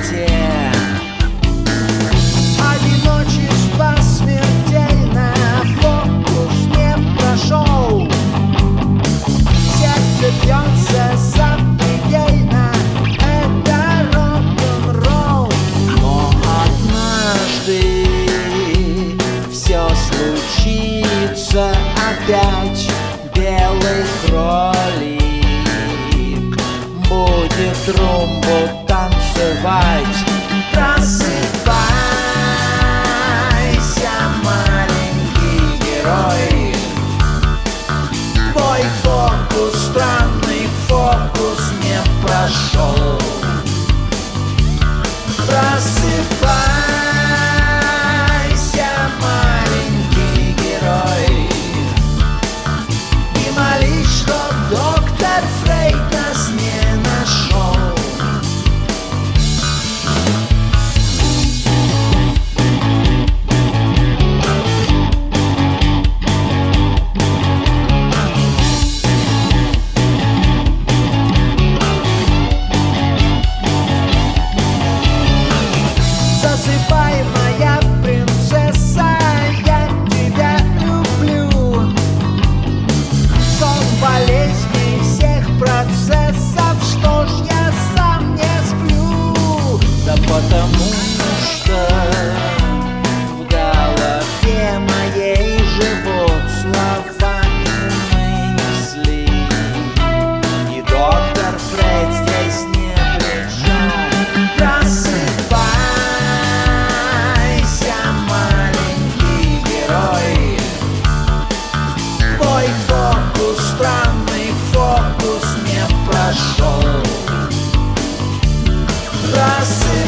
свете. Одиночество смертельно, фокус не прошел. Сердце бьется запредельно, это рок-н-ролл. Но однажды все случится опять. Белый кролик будет румбу танцевать. Просыпайся, маленький герой. Твой фокус, странный фокус, не прошел. Просыпайся, маленький герой, и молись, чтоб доктор Фрейд нас не нашел. Засыпай, моя принцесса, я тебя люблю. Сон болезней всех процессов, что ж я сам не сплю? Да потому что в голове моей живут слова и мысли, и доктор Фрейд здесь не при чем. Просыпайся, маленький герой. Твой фокус, странный фокус, не прошел. Просыпайся.